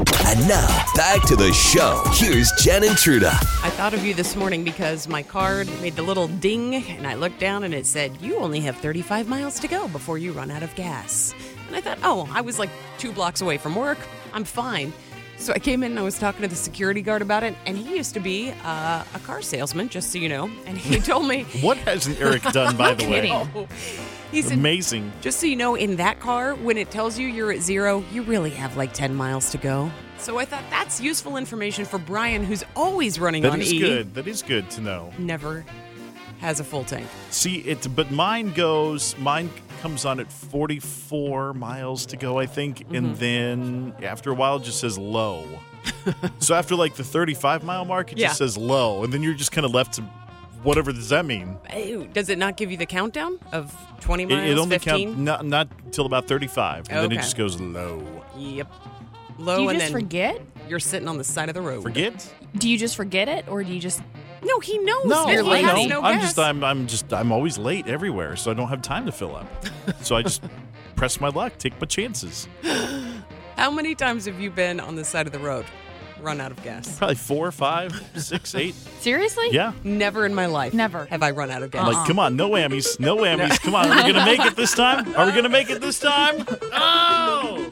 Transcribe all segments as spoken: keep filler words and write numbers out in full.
And now, back to the show. Here's Jen and Truda. I thought of you this morning because my card made the little ding, and I looked down and it said, you only have thirty-five miles to go before you run out of gas. And I thought, oh, I was like two blocks away from work. I'm fine. So I came in and I was talking to the security guard about it, and he used to be uh, a car salesman, just so you know. And he told me... What hasn't Eric done, by the way? Oh, he said, amazing. Just so you know, in that car, when it tells you you're at zero, you really have like ten miles to go. So I thought that's useful information for Brian, who's always running That on is E. good. That is good to know. Never has a full tank. See, it, but mine goes, mine comes on at forty-four miles to go, I think, mm-hmm. and then after a while it just says low. So after like the thirty-five mile mark, it yeah. just says low, and then you're just kind of left to whatever does that mean? Ew, does it not give you the countdown of twenty miles, It, it only fifteen? counts not not until about thirty-five, and okay. then it just goes low. Yep. Low, do you and just then forget? You're sitting on the side of the road. Forget? Do you just forget it, or do you just... No, he knows. No, You're I know. no I'm gas. just, I'm, I'm just, I'm always late everywhere, so I don't have time to fill up. So I just press my luck, take my chances. How many times have you been on the side of the road, run out of gas? Probably four, five, six, eight. Seriously? Yeah. Never in my life. Never. Have I run out of gas. I'm like, come on, no whammies, no whammies. Come on, are we gonna make it this time? Are we gonna make it this time? Oh,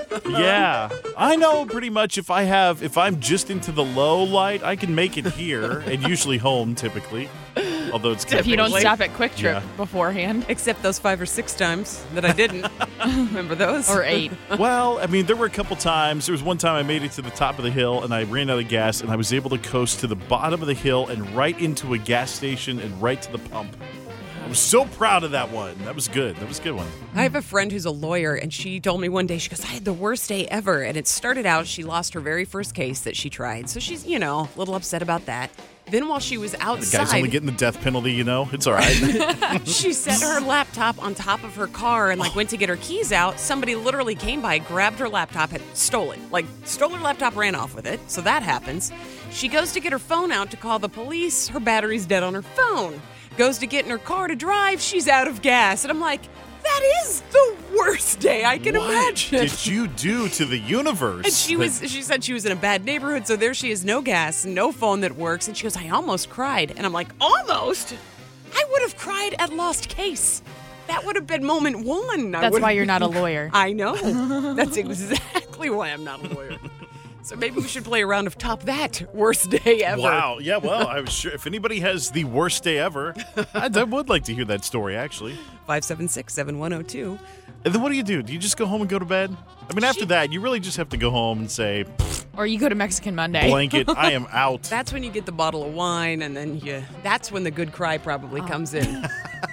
yeah. I know pretty much if I have, if I'm just into the low light, I can make it here, and usually home typically. Although it's kind If you don't stop at Quick Trip Yeah. beforehand. Except those five or six times that I didn't. Remember those? Or eight. Well, I mean, there were a couple times. There was one time I made it to the top of the hill, and I ran out of gas, and I was able to coast to the bottom of the hill and right into a gas station and right to the pump. I was so proud of that one. That was good. That was a good one. I have a friend who's a lawyer, and she told me one day, she goes, I had the worst day ever. And it started out, she lost her very first case that she tried. So she's, you know, a little upset about that. Then while she was outside... The guy's only getting the death penalty, you know? It's all right. She set her laptop on top of her car and, like, went to get her keys out. Somebody literally came by, grabbed her laptop, and stole it. Like, stole her laptop, ran off with it. So that happens. She goes to get her phone out to call the police. Her battery's dead on her phone. Goes to get in her car to drive. She's out of gas. And I'm like, that is the worst day I can what imagine. did you do to the universe? And she was, she said she was in a bad neighborhood, so there she is, no gas, no phone that works. And she goes, I almost cried. And I'm like, almost? I would have cried at lost case. That would have been moment one. I That's would why have you're not a been- lawyer. I know. That's exactly why I'm not a lawyer. So maybe we should play a round of Top That Worst Day Ever. Wow. Yeah, well, I was sure if anybody has the worst day ever, I, I would like to hear that story, actually. five seven six, seven one zero two. And then what do you do? Do you just go home and go to bed? I mean, after She- that, you really just have to go home and say, Or you go to Mexican Monday. blanket, I am out. That's when you get the bottle of wine, and then you, that's when the good cry probably Oh. comes in.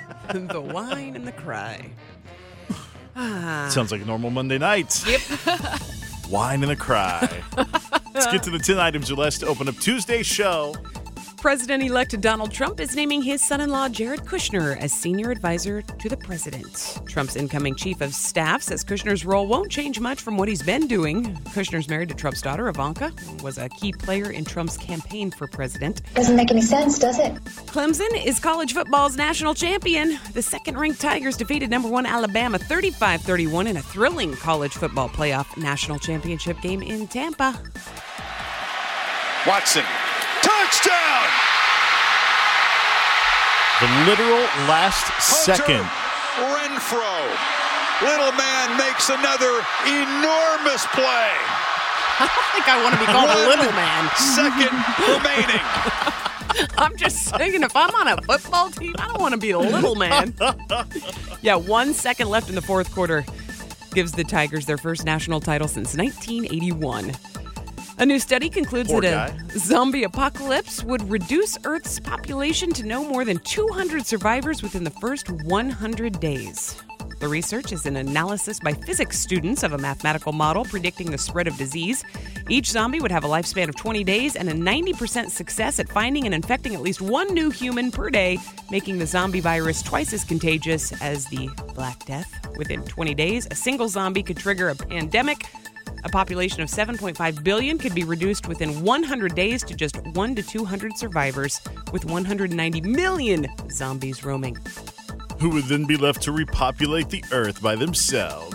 The wine and the cry. Sounds like a normal Monday night. Yep. Wine and a cry. Let's get to the ten items or less to open up Tuesday's show. President-elect Donald Trump is naming his son-in-law Jared Kushner as senior advisor to the president. Trump's incoming chief of staff says Kushner's role won't change much from what he's been doing. Kushner's married to Trump's daughter, Ivanka, was a key player in Trump's campaign for president. Doesn't make any sense, does it? Clemson is college football's national champion. The second-ranked Tigers defeated number one Alabama thirty-five thirty-one in a thrilling college football playoff national championship game in Tampa. Watson. Touchdown! The literal last second. Hunter Renfrow. Little man makes another enormous play. I don't think I want to be called a little man. Second remaining. I'm just saying, if I'm on a football team, I don't want to be a little man. Yeah, one second left in the fourth quarter gives the Tigers their first national title since nineteen eighty-one. A new study concludes Poor that guy. a zombie apocalypse would reduce Earth's population to no more than two hundred survivors within the first one hundred days. The research is an analysis by physics students of a mathematical model predicting the spread of disease. Each zombie would have a lifespan of twenty days and a ninety percent success at finding and infecting at least one new human per day, making the zombie virus twice as contagious as the Black Death. Within twenty days, a single zombie could trigger a pandemic. A population of seven point five billion could be reduced within one hundred days to just one to two hundred survivors, with one hundred ninety million zombies roaming. Who would then be left to repopulate the earth by themselves.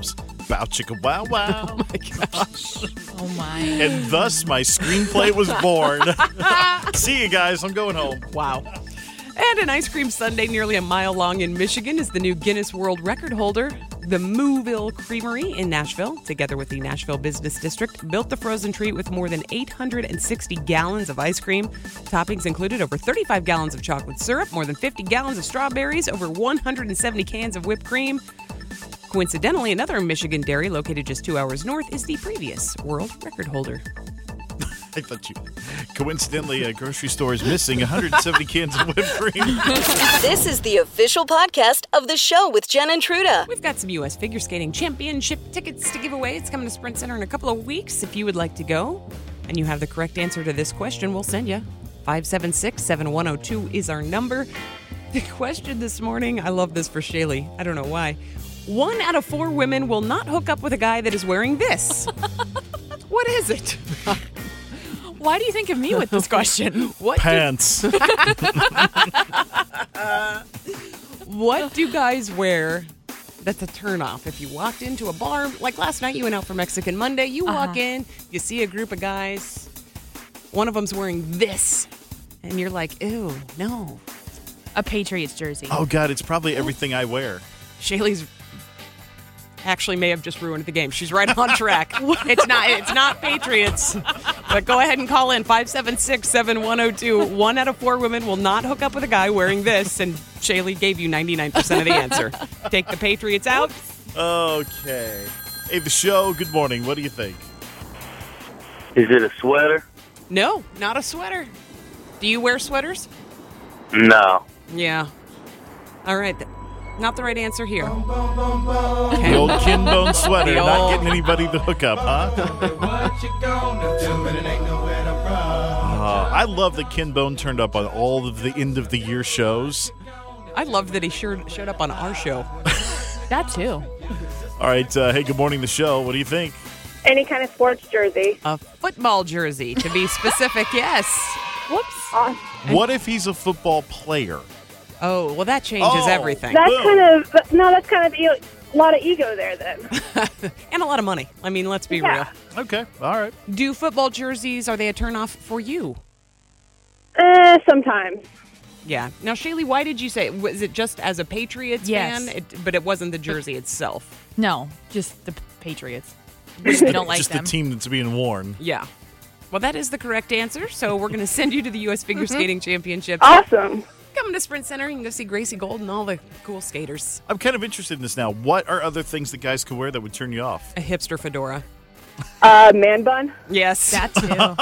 Bow chicka wow wow. Oh my gosh. Oh my. And thus my screenplay was born. See you guys. I'm going home. Wow. And an ice cream sundae nearly a mile long in Michigan is the new Guinness World Record holder. The Mooville Creamery in Nashville, together with the Nashville Business District, built the frozen treat with more than eight hundred sixty gallons of ice cream. Toppings included over thirty-five gallons of chocolate syrup, more than fifty gallons of strawberries, over one hundred seventy cans of whipped cream. Coincidentally, another Michigan dairy located just two hours north is the previous world record holder. I thought you. Coincidentally, a grocery store is missing one hundred seventy cans of whipped cream. This is the official podcast of the show with Jen and Truda. We've got some U S Figure Skating Championship tickets to give away. It's coming to Sprint Center in a couple of weeks. If you would like to go and you have the correct answer to this question, we'll send you. five seven six, seven one zero two is our number. The question this morning, I love this for Shaylee. I don't know why. One out of four women will not hook up with a guy that is wearing this. What is it? Why do you think of me with this question? What Pants. Do, what do guys wear that's a turnoff? If you walked into a bar, like last night you went out for Mexican Monday, you Uh-huh. walk in, you see a group of guys, one of them's wearing this, and you're like, ew, no. A Patriots jersey. Oh, God, it's probably everything I wear. Shaylee's actually may have just ruined the game. She's right on track. It's not it's not Patriots. But go ahead and call in five seven six, seven one zero two. One out of four women will not hook up with a guy wearing this, and Shaylee gave you ninety-nine percent of the answer. Take the Patriots out. Okay. Hey, the show, good morning. What do you think? Is it a sweater? No, not a sweater. Do you wear sweaters? No. Yeah. All right. Not the right answer here. The old Kinbone sweater, The not old- getting anybody to hook up, huh? Uh, I love that Kinbone turned up on all of the end of the year shows. I love that he sure showed up on our show. That too. All right, uh, hey, good morning, the show. What do you think? Any kind of sports jersey. A football jersey, to be specific, yes. Whoops. Awesome. What if he's a football player? Oh, well, that changes Oh. everything. That's Boom. kind of no. That's kind of e- a lot of ego there. Then And a lot of money. I mean, let's be Yeah. Okay, all right. real. Do football jerseys, are they a turnoff for you? uh, sometimes. Yeah. Now, Shaylee, why did you say it? Was it just as a Patriots Yes. fan? It, but it wasn't the jersey itself. No, just the Patriots. We don't like Just them. the team that's being worn. Yeah. Well, that is the correct answer. So we're going to send you to the U S Figure Skating Championships. Awesome. Come to Sprint Center. You can go see Gracie Gold and all the cool skaters. I'm kind of interested in this now. What are other things that guys could wear that would turn you off? A hipster fedora. Uh, man bun. Yes. That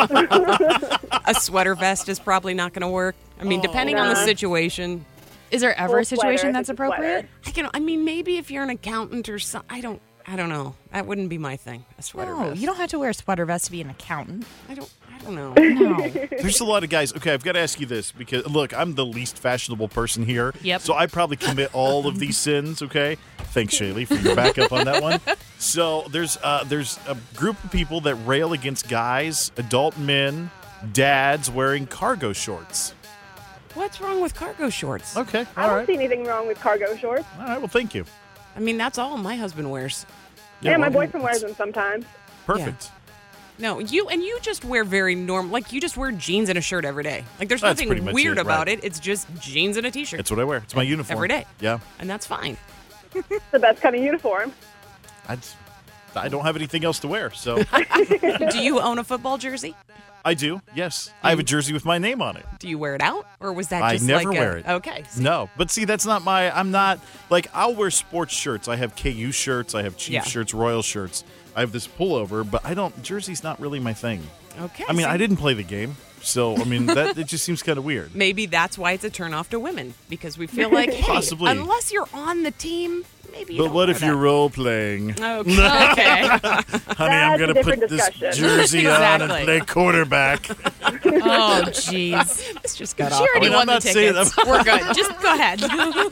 too. A sweater vest is probably not going to work. I mean, depending on the Nah. situation. Is there ever a Full situation sweater, that's it's a sweater. appropriate? I can. I mean, maybe if you're an accountant or something. I don't. I don't know. That wouldn't be my thing. A sweater No, vest. you don't have to wear a sweater vest to be an accountant. I don't. I don't know. No. There's a lot of guys. Okay, I've got to ask you this because, look, I'm the least fashionable person here. Yep. So I probably commit all of these sins, okay? Thanks, Shaylee, for your backup on that one. So there's uh, there's a group of people that rail against guys, adult men, dads wearing cargo shorts. What's wrong with cargo shorts? Okay, I all don't right. see anything wrong with cargo shorts. All right, well, thank you. I mean, that's all my husband wears. Yeah, my well, boyfriend wears them sometimes. Perfect. No, you and you just wear very normal. Like you just wear jeans and a shirt every day. Like there's That's pretty nothing much weird it, about right. it. It's just jeans and a t-shirt. That's what I wear. It's my uniform. Every day. Yeah. And that's fine. The best kind of uniform. I, I don't have anything else to wear, so Do you own a football jersey? I do, yes. I have a jersey with my name on it. Do you wear it out, or was that I just never like wear a, it. Okay. so- No, but see, that's not my. I'm not like I'll wear sports shirts. I have K U shirts. I have Chiefs Yeah. shirts, Royal shirts. I have this pullover, but I don't. Jersey's not really my thing. Okay. I mean, so I didn't play the game, so I mean that it just seems kind of weird. Maybe that's why it's a turnoff to women because we feel like, hey, Possibly. unless you're on the team, maybe. You But don't what wear if you're that. role playing? Okay. okay. Honey, I'm That's a gonna different put this discussion. jersey on and Exactly. play quarterback. Oh, jeez. This just got She off. already mean, won I'm the not saying tickets. that- We're good. Just go ahead.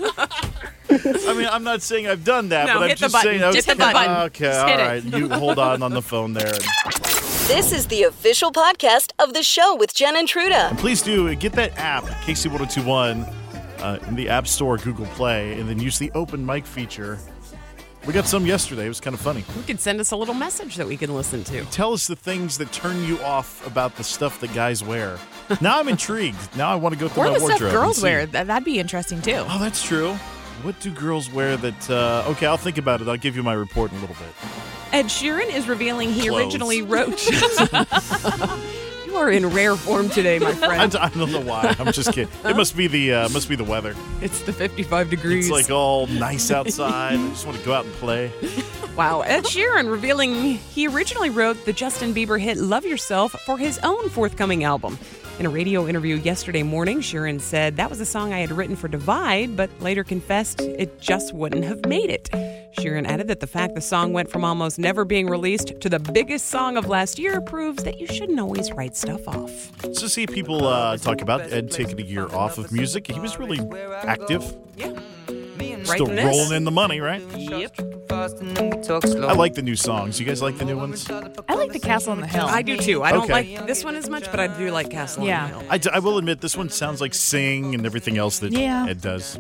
I mean, I'm not saying I've done that, No, but I'm hit the just button. saying. Just okay, hit the button. Okay, Just all hit it. right. You hold on on the phone there. This is the official podcast of the show with Jen and Truda. Please do get that app, K C one oh two one, uh, in the App Store, Google Play, and then use the open mic feature. We got some yesterday. It was kind of funny. You could send us a little message that we can listen to. Tell us the things that turn you off about the stuff that guys wear. Now I'm intrigued. Now I want to go through Or my the wardrobe. stuff girls and see. wear. That, that'd be interesting, too. Oh, that's true. What do girls wear that... Uh, okay, I'll think about it. I'll give you my report in a little bit. Ed Sheeran is revealing he Clothes. originally wrote... You are in rare form today, my I, friend. d- I don't know why. I'm just kidding. It must be the uh, must be the weather. It's the fifty-five degrees. It's like all nice outside. I just want to go out and play. Wow, Ed Sheeran revealing he originally wrote the Justin Bieber hit Love Yourself for his own forthcoming album. In a radio interview yesterday morning, Sheeran said that was a song I had written for Divide, but later confessed it just wouldn't have made it. Sheeran added that the fact the song went from almost never being released to the biggest song of last year proves that you shouldn't always write stuff off. So see people uh, talk about Ed taking a year off of music. He was really active. Yeah. Still Writing this? rolling in the money, right? Yep. I like the new songs. You guys like the new ones? I like the Castle on the Hill. I do too. I don't Okay. like this one as much, but I do like Castle Yeah. on the Hill. I, d- I will admit, this one sounds like Sing and everything else that Yeah. Ed does.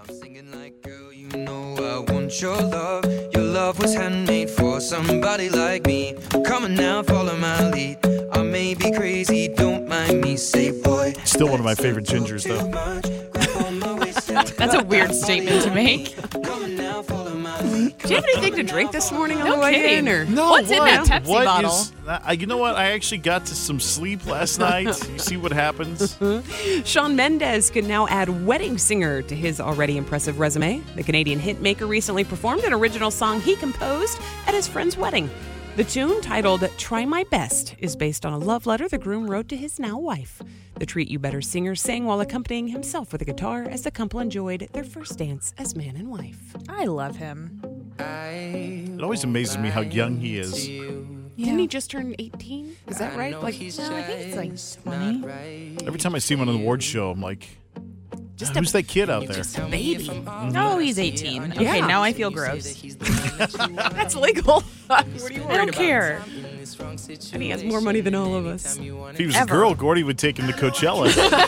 I want your love. Your love was handmade for somebody like me. Come on now, follow my lead. I may be crazy, don't mind me. Say, boy. Still one of my favorite gingers, though. That's a weird statement to make. Do you have anything to drink this morning on No the way kidding. in? Or? No, What's in what? that Pepsi What bottle? is- I, you know what? I actually got to some sleep last night. You see what happens? Shawn Mendes can now add wedding singer to his already impressive resume. The Canadian hitmaker recently performed an original song he composed at his friend's wedding. The tune, titled Try My Best, is based on a love letter the groom wrote to his now wife. The Treat You Better singer sang while accompanying himself with a guitar as the couple enjoyed their first dance as man and wife. I love him. It always amazes me how young he is. Didn't he just turn eighteen? Is that right? Like, No, I think it's like twenty. Every time I see him on an awards show, I'm like, just who's that kid out there? Just a baby. No, he's eighteen. Okay, Yeah. now I feel gross. That's legal. What are you I worried don't about? care. And he has more money than all of us. If he was Ever. a girl, Gordy would take him to Coachella.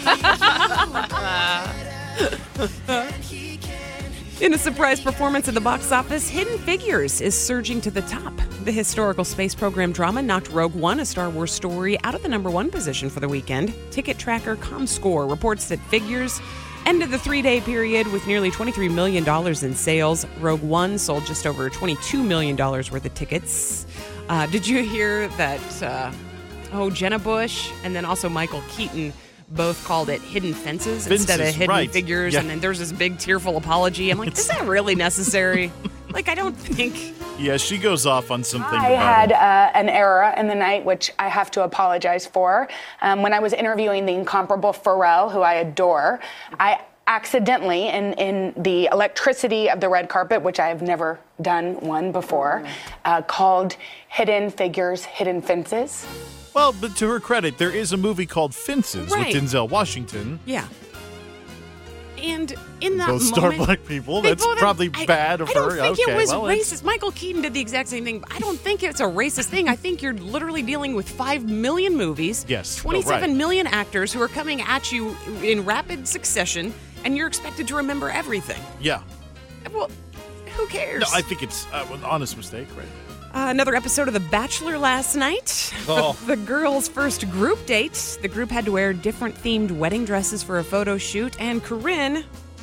In a surprise performance at the box office, Hidden Figures is surging to the top. The historical space program drama knocked Rogue One, a Star Wars story, out of the number one position for the weekend. Ticket tracker ComScore reports that Figures ended the three-day period with nearly twenty-three million dollars in sales. Rogue One sold just over twenty-two million dollars worth of tickets. Uh, did you hear that, uh, oh, Jenna Bush and then also Michael Keaton both called it Hidden Fences, instead of Fences, Hidden right. Figures, Yeah. and then there's this big tearful apology. I'm like, is that really necessary? Like, I don't think... Yeah, she goes off on something I about had it. uh, an error in the night, which I have to apologize for. Um, when I was interviewing the incomparable Pharrell, who I adore, I accidentally, in, in the electricity of the red carpet, which I have never done one before, uh, called Hidden Figures, Hidden Fences. Well, but to her credit, there is a movie called Fences Right. with Denzel Washington. Yeah. And in that Both star moment... black people. they That's both- probably I- bad of I don't her. think okay, it was well, it's- racist. Michael Keaton did the exact same thing. But I don't think it's a racist thing. I think you're literally dealing with five million movies. Yes. twenty-seven Oh, right. million actors who are coming at you in rapid succession, and you're expected to remember everything. Yeah. Well, who cares? No, I think it's uh, an honest mistake, right? Uh, another episode of The Bachelor last night. Oh. The, the girls' first group date. The group had to wear different themed wedding dresses for a photo shoot, and Corinne,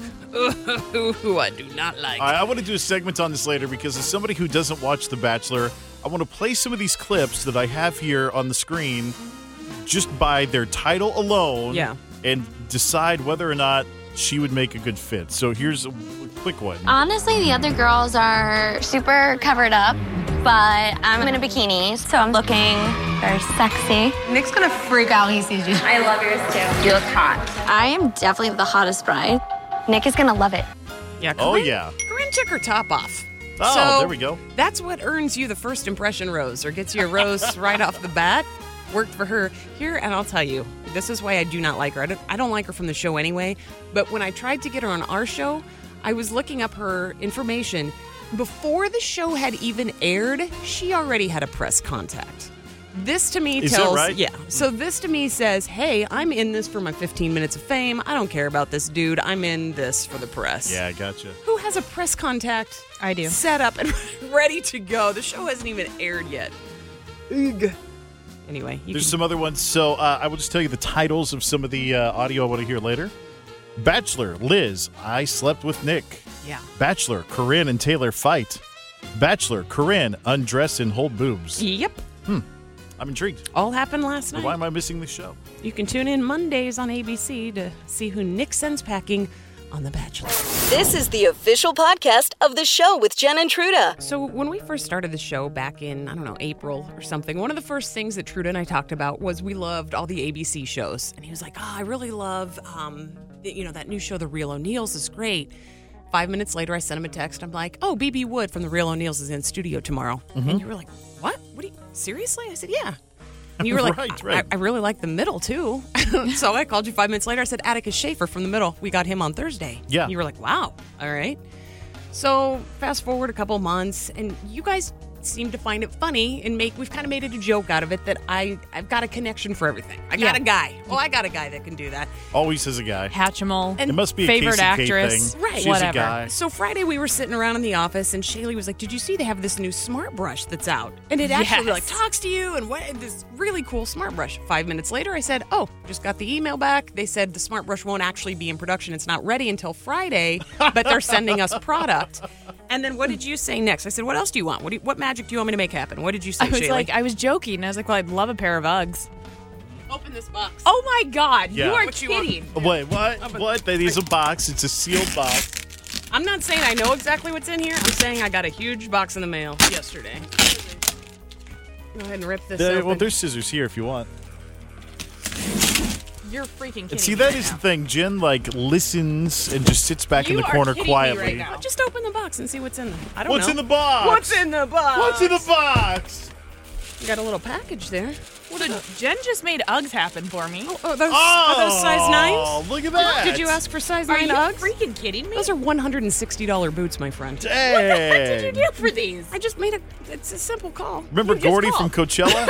who I do not like. I, I want to do a segment on this later because as somebody who doesn't watch The Bachelor, I want to play some of these clips that I have here on the screen just by their title alone Yeah. and decide whether or not she would make a good fit. So here's a, a quick one. Honestly, the other girls are super covered up, but I'm in a bikini, so I'm looking very sexy. Nick's gonna freak out when he sees you. I love yours too. You look hot. I am definitely the hottest bride. Nick is gonna love it. Yeah, Oh, Corinne- yeah. Corinne took her top off. Oh, So, there we go. That's what earns you the first impression rose or gets you a rose right off the bat. Worked for her here, and I'll tell you, this is why I do not like her. I don't, I don't like her from the show anyway, but when I tried to get her on our show, I was looking up her information. Before the show had even aired, she already had a press contact. This to me Is that tells, right? yeah. So this to me says, hey, I'm in this for my fifteen minutes of fame. I don't care about this dude. I'm in this for the press. Yeah, I gotcha. Who has a press contact I do. set up and ready to go. The show hasn't even aired yet. Ugh. Anyway, you There's can, some other ones. So uh, I will just tell you the titles of some of the uh, audio I want to hear later. Bachelor, Liz, I slept with Nick. Yeah. Bachelor, Corinne and Taylor fight. Bachelor, Corinne, undress and hold boobs. Yep. Hmm. I'm intrigued. All happened last night. Why am I missing the show? You can tune in Mondays on A B C to see who Nick sends packing on The Bachelor. This is the official podcast of the show with Jen and Truda. So when we first started the show back in, I don't know, April or something, one of the first things that Truda and I talked about was we loved all the A B C shows. And he was like, oh, I really love, um, you know, that new show, The Real O'Neals is great. Five minutes later, I sent him a text. I'm like, oh, B B Wood from The Real O'Neals is in studio tomorrow. Mm-hmm. And you were like, what? What do you, seriously? I said, yeah. And you were like, right, I, right. I, I really like The Middle, too. So I called you five minutes later. I said, Atticus Schaefer from The Middle. We got him on Thursday. Yeah. And you were like, wow. All right. So fast forward a couple months, and you guys seem to find it funny and make, we've kind of made it a joke out of it that I, I've got a connection for everything. I got Yeah. a guy. Oh, I got a guy that can do that. Always is a guy. Hatchimal. It must be a favorite Casey Kate actress. thing. Right. She's Whatever. a guy. So Friday we were sitting around in the office and Shaylee was like, did you see they have this new smart brush that's out? And it actually Yes. like talks to you and what this really cool smart brush. Five minutes later I said, oh, just got the email back. They said the smart brush won't actually be in production. It's not ready until Friday, but they're sending us product. And then what did you say next? I said, what else do you want? What, do you, what magic do you want me to make happen? What did you say, I was Shaylee? like, I was joking. I was like, well, I'd love a pair of Uggs. open this box. Oh my God, Yeah. you are What you want? kidding. Wait, what? What? That is a box. It's a sealed box. I'm not saying I know exactly what's in here. I'm saying I got a huge box in the mail yesterday. Go ahead and rip this There- open. well, there's scissors here if you want. You're freaking kidding And see, me that right is now. the thing. Jen, like, listens and just sits back You in the are corner kidding me quietly. right now. Well, just open the box and see what's in there. I don't What's know. in the box? What's in the box? What's in the box? You got a little package there. So Jen just made Uggs happen for me. Oh, are those, are those size nines? Oh, look at that. Did you ask for size Are nine you Uggs? freaking kidding me? Those are one hundred sixty dollars boots, my friend. Dang. What the heck did you do for these? I just made a, it's a simple call. Remember You just Gordy from called. Coachella?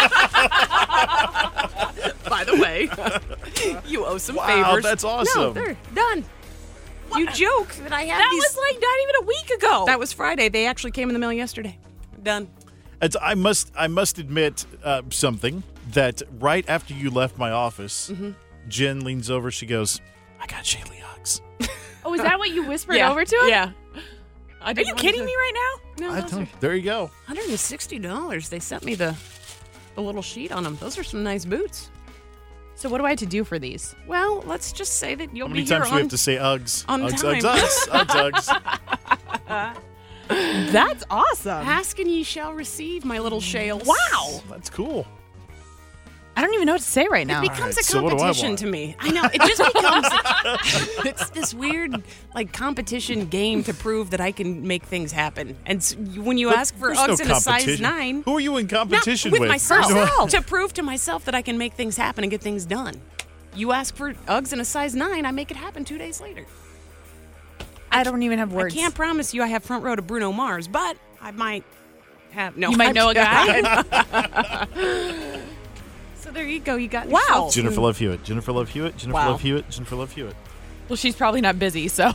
By the way, you owe some Wow, favors. that's No, awesome. they're done. You joke that I had That these. was like not even a week ago. That was Friday. They actually came in the mail yesterday. Done. It's, I must I must admit uh, something, that right after you left my office, Mm-hmm. Jen leans over. She goes, I got Shaylee Uggs. oh, is that what you whispered Yeah. over to him? Yeah. I Are didn't you want kidding to- me right now? No, I those don't, are there you go. one hundred sixty dollars. They sent me the, the little sheet on them. Those are some nice boots. So what do I have to do for these? Well, let's just say that you'll How many be here times do on, we have to say Uggs? on Uggs, time. Uggs, Uggs, Uggs, Uggs. That's awesome. Ask and ye shall receive, my little shales. Wow. That's cool. I don't even know what to say right now. It becomes Alright, a so what do I competition want? to me. I know. It just becomes it's this weird like competition game to prove that I can make things happen. And s- when you But ask for there's Uggs no in a size competition. nine, Who are you in not competition with, with? myself to prove to myself that I can make things happen and get things done. You ask for Uggs in a size nine, I make it happen two days later. I don't even have words. I can't promise you I have front row to Bruno Mars, but I might have. No, You might I'm know a guy. So there you go. You got Wow. yourself Jennifer some- Love Hewitt. Jennifer Love Hewitt. Jennifer Wow. Love Hewitt. Jennifer Love Hewitt. Well, she's probably not busy, so.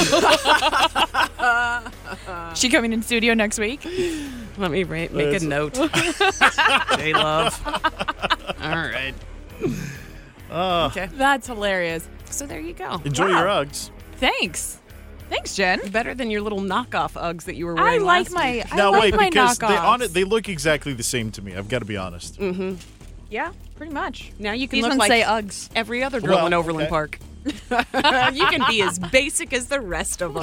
She coming in studio next week? Let me ra- make That's- a note. J Love. All right. Okay. That's hilarious. So there you go. Enjoy Wow. your Uggs. Thanks. Thanks, Jen. Better than your little knockoff Uggs that you were I wearing like last my week. I Now like wait, my because they on knockoffs. it they look exactly the same to me. I've got to be honest. Yeah, pretty much. Now you can These look ones like say Uggs. every other girl Well, in Overland okay. Park. You can be as basic as the rest of them.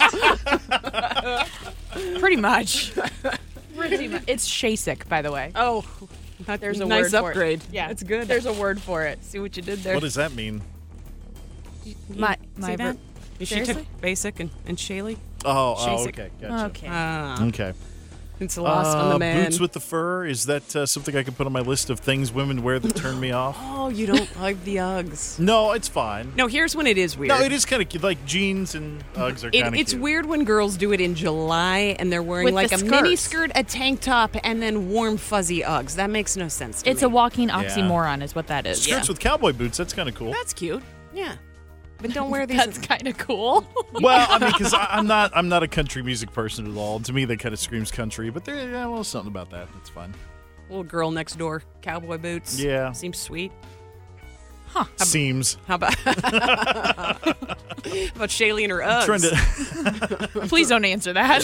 Pretty much. Pretty much. It's Shasic, by the way. Oh, that- There's a nice word for it. upgrade. Yeah, it's good. There's a word for it. See what you did there. What does that mean? My See my that? She Seriously? took basic and, and Shaylee. Oh, oh Shasic. okay, gotcha. Okay. Ah, Okay. it's lost on Uh, the man. boots with the fur. Is that uh, something I can put on my list of things women wear that turn me off? Oh, you don't like the Uggs. No, it's fine. No, here's when it is weird. No, it is kind of cute. Like jeans and Uggs are It, kind of it's cute. weird when girls do it in July and they're wearing With like the a mini skirts. skirt, a tank top, and then warm fuzzy Uggs. That makes no sense to It's me. a walking oxymoron, is what that is. Skirts with cowboy boots. That's kind of cool. That's cute. Yeah. But don't wear these. That's kind of cool. Well, I mean, because I'm not, I'm not a country music person at all. To me, that kind of screams country. But there, yeah, well, something about that. That's fun. Little girl next door, cowboy boots. Yeah. Seems sweet. Huh. Seems. How about how about Shaylee and her Uggs? Trying to Please don't answer that.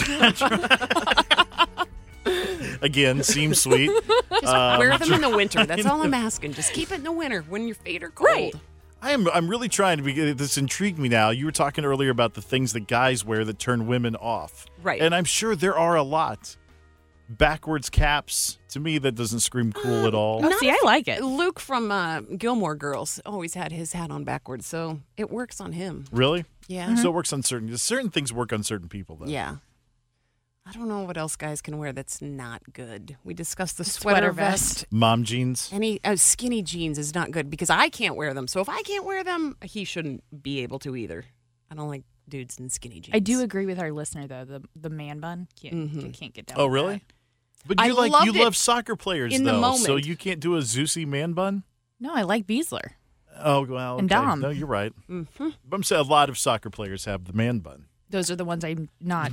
Again, seems sweet. Just Um, wear them in the winter. That's all I'm asking. Just keep it in the winter when your feet are cold. Right. I am. I'm really trying to be. This intrigued me now. You were talking earlier about the things that guys wear that turn women off. Right. And I'm sure there are a lot. Backwards caps. To me, that doesn't scream cool at all. Oh, see, I like it. Luke from uh, Gilmore Girls always had his hat on backwards, so it works on him. Really? Yeah. So it works on certain. Certain things work on certain people, though. Yeah. I don't know what else guys can wear that's not good. We discussed the sweater, Sweater vest. vest. Mom jeans. Any uh, skinny jeans is not good because I can't wear them. So if I can't wear them, he shouldn't be able to either. I don't like dudes in skinny jeans. I do agree with our listener, though. The the man bun. Can't, Mm-hmm. You can't get down Oh, with really? that. But you I like you loved love it soccer players in the though, moment. so you can't do a Zeusy man bun. No, I like Beasler. Oh well, And okay. Dom. No, you're right. Mm-hmm. But I'm saying a lot of soccer players have the man bun. Those are the ones I'm not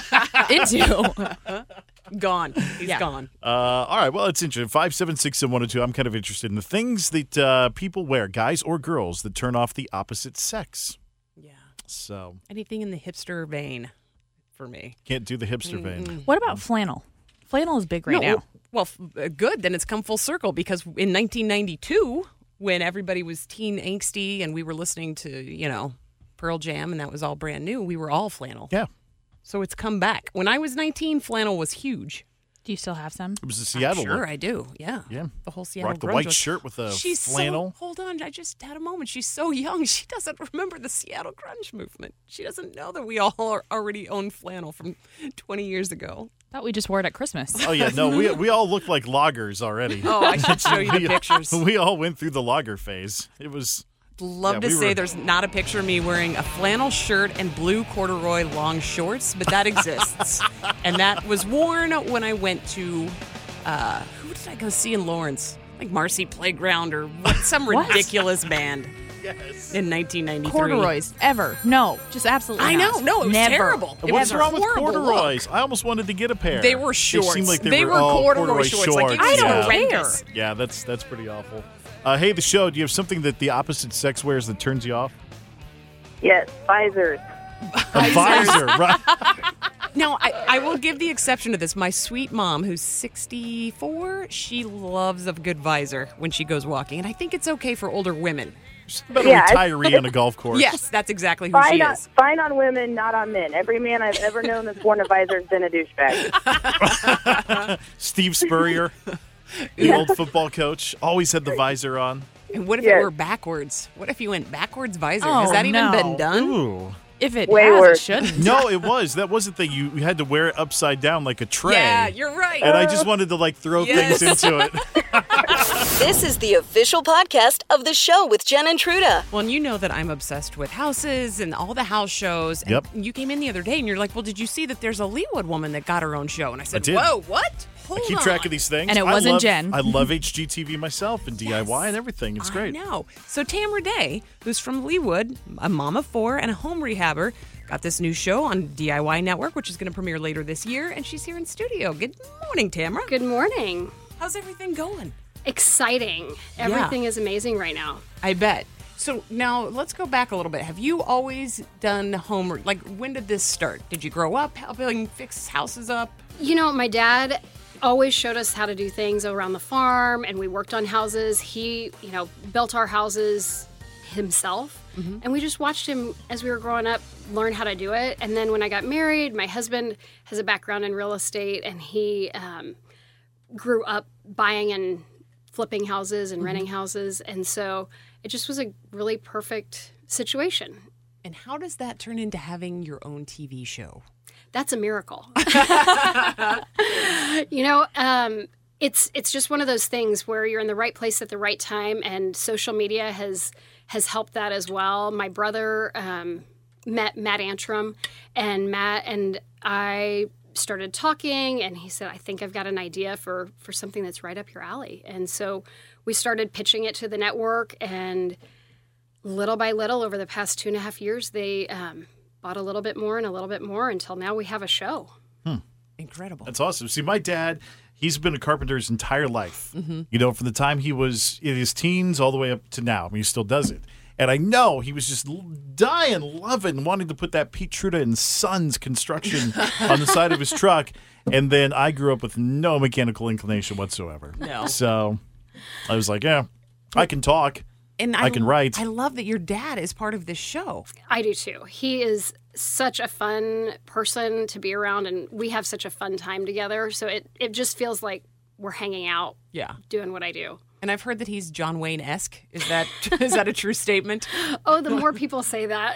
into. Gone. He's Yeah. gone. Uh, all right. Well, it's interesting. Five seven six seven one zero two. I'm kind of interested in the things that uh, people wear, guys or girls, that turn off the opposite sex. Yeah. So Anything in the hipster vein for me. can't do the hipster vein. What about flannel? Flannel is big right No, now. Well, f- uh, good. Then it's come full circle because in nineteen ninety-two, when everybody was teen angsty and we were listening to, you know, Pearl Jam and that was all brand new, we were all flannel. Yeah. So it's come back. When I was nineteen, flannel was huge. Do you still have some? It was a Seattle Sure, look. I do. Yeah. Yeah. The whole Seattle Rock the grunge white was- shirt with a She's flannel. So, hold on. I just had a moment. She's so young. She doesn't remember the Seattle grunge movement. She doesn't know that we all are already own flannel from twenty years ago. Thought we just wore it at Christmas. Oh yeah, no, we we all look like loggers already. Oh, I should show you the We- pictures. We all went through the logger phase. It was. Love Yeah, to we say were- there's not a picture of me wearing a flannel shirt and blue corduroy long shorts, but that exists. And that was worn when I went to, uh, who did I go see in Lawrence? Like Marcy Playground or what, some What? ridiculous band Yes. in nineteen ninety-three. Corduroys, ever. No, just absolutely I not. know. No, it was Never. terrible. It What's was a wrong with horrible corduroys? I almost wanted to get a pair. They were They shorts. seemed like they, They were, were oh, corduroy corduroy shorts. Like, it I was don't yeah. horrendous. care. Yeah, that's that's pretty awful. Uh, hey, the show. Do you have something that the opposite sex wears that turns you off? Yes, visors. A visor, right? Now, I, I will give the exception to this. My sweet mom, who's sixty-four, she loves a good visor when she goes walking. And I think it's okay for older women. About Yeah, a it's- retiree on a golf course. Yes, that's exactly who Fine she on, is. fine on women, not on men. Every man I've ever known that's worn a visor has been a douchebag. Steve Spurrier, the old football coach, always had the visor on. And what if Yes. it were backwards? What if you went backwards visor? Oh, Has that even no. been done? Ooh. If it Way has, worse. it shouldn't. No, it was. That wasn't the you, you had to wear it upside down like a tray. Yeah, you're right. And I just wanted to like throw Yes. things into it. This is the official podcast of the show with Jen and Truda. Well, and you know that I'm obsessed with houses and all the house shows. And Yep. you came in the other day and you're like, well, did you see that there's a Leawood woman that got her own show? And I said, did. whoa, what? Hold I keep on. track of these things. And it I wasn't love- Jen. I love H G T V myself and D I Y and everything. It's great. I know. So Tamara Day, who's from Leawood, a mom of four and a home rehabber, got this new show on D I Y Network, which is going to premiere later this year, and she's here in studio. Good morning, Tamara. Good morning. How's everything going? Exciting. Everything is amazing right now. I bet. So now let's go back a little bit. Have you always done home, re- like when did this start? Did you grow up helping fix houses up? You know, my dad always showed us how to do things around the farm, and we worked on houses. He, you know, built our houses himself. And we just watched him as we were growing up learn how to do it. And then when I got married, my husband has a background in real estate, and he um, grew up buying and flipping houses and renting houses. And so it just was a really perfect situation. And how does that turn into having your own T V show? That's a miracle. You know, um, it's it's just one of those things where you're in the right place at the right time, and social media has has helped that as well. My brother um, met Matt Antrim, and Matt and I started talking, and he said, I think I've got an idea for, for something that's right up your alley. And so we started pitching it to the network, and little by little, over the past two and a half years, they um, bought a little bit more and a little bit more until now we have a show. Hmm. Incredible. That's awesome. See, my dad, he's been a carpenter his entire life. Mhm. You know, from the time he was in his teens all the way up to now. I mean, he still does it. And I know he was just l- dying, loving, wanting to put that Pete Truda and Sons construction on the side of his truck. And then I grew up with no mechanical inclination whatsoever. No. So I was like, yeah, I can talk. And I can write. I love that your dad is part of this show. I do too. He is such a fun person to be around, and we have such a fun time together. So it, it just feels like we're hanging out, Yeah. doing what I do. And I've heard that he's John Wayne-esque. Is that is that a true statement? Oh, the more people say that.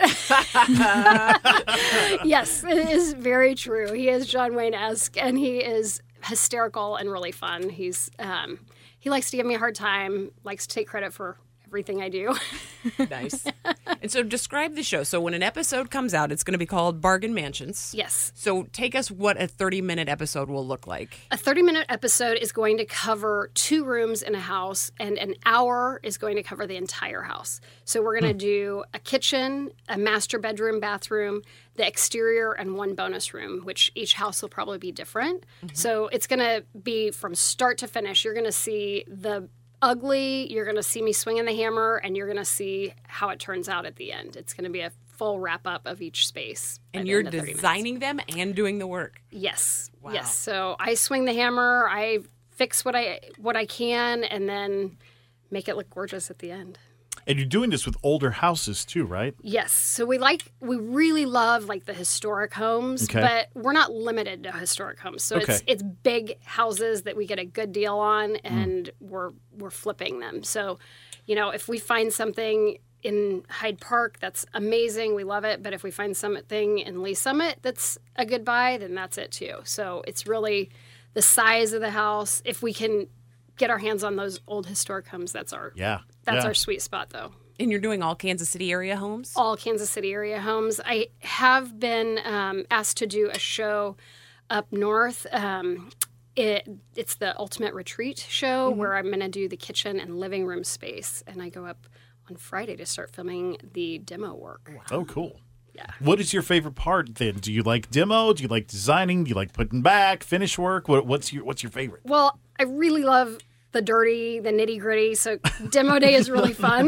Yes, it is very true. He is John Wayne-esque, and he is hysterical and really fun. He's um, he likes to give me a hard time, likes to take credit for everything I do. Nice. And so describe the show. So when an episode comes out, it's going to be called Bargain Mansions. Yes. So take us what a thirty-minute episode will look like. A thirty-minute episode is going to cover two rooms in a house, and an hour is going to cover the entire house. So we're going to do a kitchen, a master bedroom, bathroom, the exterior, and one bonus room, which each house will probably be different. So it's going to be from start to finish. You're going to see the ugly, you're going to see me swinging the hammer, and you're going to see how it turns out at the end. It's going to be a full wrap-up of each space. by And the you're end of thirty minutes. designing them and doing the work. Yes. Wow. Yes. So I swing the hammer, I fix what I what I can, and then make it look gorgeous at the end. And you're doing this with older houses too, right? Yes. So we like we really love like the historic homes, Okay. but we're not limited to historic homes. So it's Okay. it's big houses that we get a good deal on, Mm. and we're we're flipping them. So, you know, if we find something in Hyde Park that's amazing, we love it. But if we find something in Lee Summit that's a good buy, then that's it too. So it's really the size of the house. If we can get our hands on those old historic homes, that's our Yeah. that's Yeah. our sweet spot though. And you're doing all Kansas City area homes? All Kansas City area homes. I have been um, asked to do a show up north. Um, it, it's the Ultimate Retreat show where I'm going to do the kitchen and living room space. And I go up on Friday to start filming the demo work. Oh, cool. Yeah. What is your favorite part then? Do you like demo? Do you like designing? Do you like putting back, finish work? What, what's your What's your favorite? Well, I really love the dirty, the nitty gritty. So demo day is really fun.